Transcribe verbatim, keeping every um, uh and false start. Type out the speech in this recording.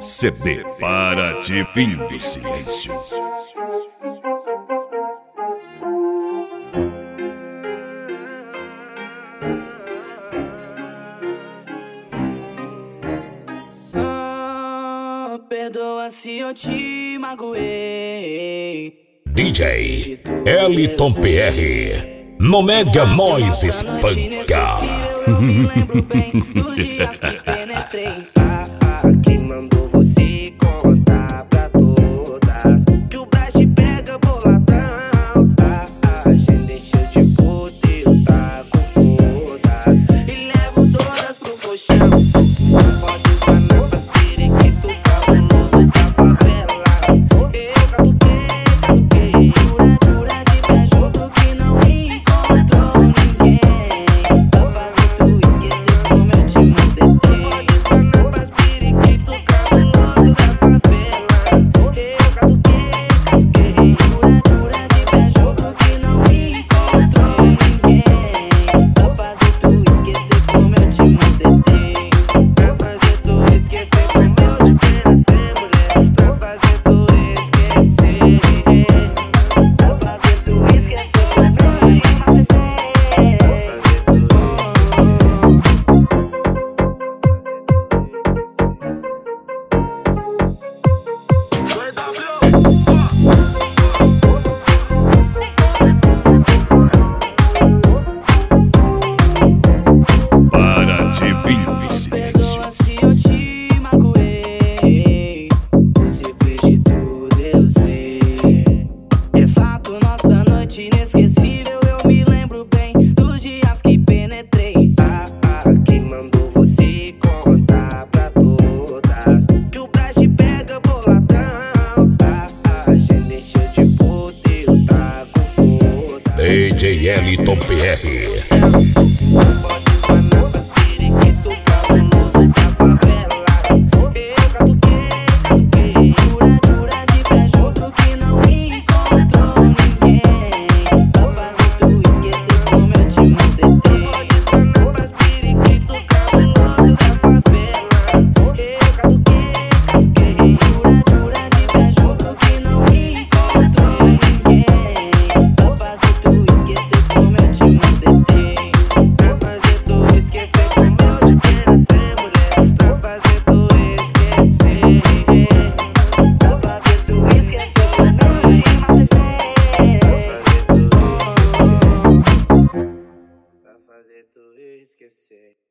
C D Para de Fim do Silêncio. Ah, perdoa se eu te magoei. D J Eliton P R no Mega Nós Espanca. Eu me lembro bem dos dias que penetrei. Ah, ah, quem mandou você contar pra todas que o Brasil pega boladão? Ah, ah, já deixou de poder, eu tá com fodas e levo todas pro colchão. Pode bananas, periquito, cabuloso da favela. Eu catuquei, catuquei. Jura, jura de pé junto que não encontrou ninguém pra fazer tu esquecer como eu te macetei. Pode bananas, periquito, cabuloso da favela. Eu catuquei, catuquei. Jura, jura de pé junto que não encontrou ninguém pra fazer tu esquecer como eu te macetei. Pra fazer tu esquecer como eu te penetrei, mulher. Pra fazer tu esquecer. Pra fazer tu esquecer como eu te macetei. Pra fazer tu Para de Fim do Silêncio. Perdoa se eu te magoei. Você fez de tudo, eu sei. É fato, nossa noite inesquecível. Eu me lembro bem dos dias que penetrei. Ah, ah, quem mandou você contar pra todas que o Brasil pega boladão? Ah, ah, já deixou de poder, eu tá com foda. D J Eliton P R. Pode bananas, periquito, cabuloso da favela. Eu catuquei, catuquei. Jura, jura de pé junto que não encontrou ninguém pra fazer tu esquecer como eu te macetei. Pode bananas, periquito, cabuloso da favela. Eu catuquei, catuquei. Jura, jura de pé junto que não encontrou ninguém pra fazer tu esquecer como eu te macetei. Pra fazer tu esquecer como eu te penetrei, mulher. Pra fazer tu esquecer. Pra fazer tu esquecer como eu te macetei. Pra fazer tu esquecer. Pra fazer tu esquecer.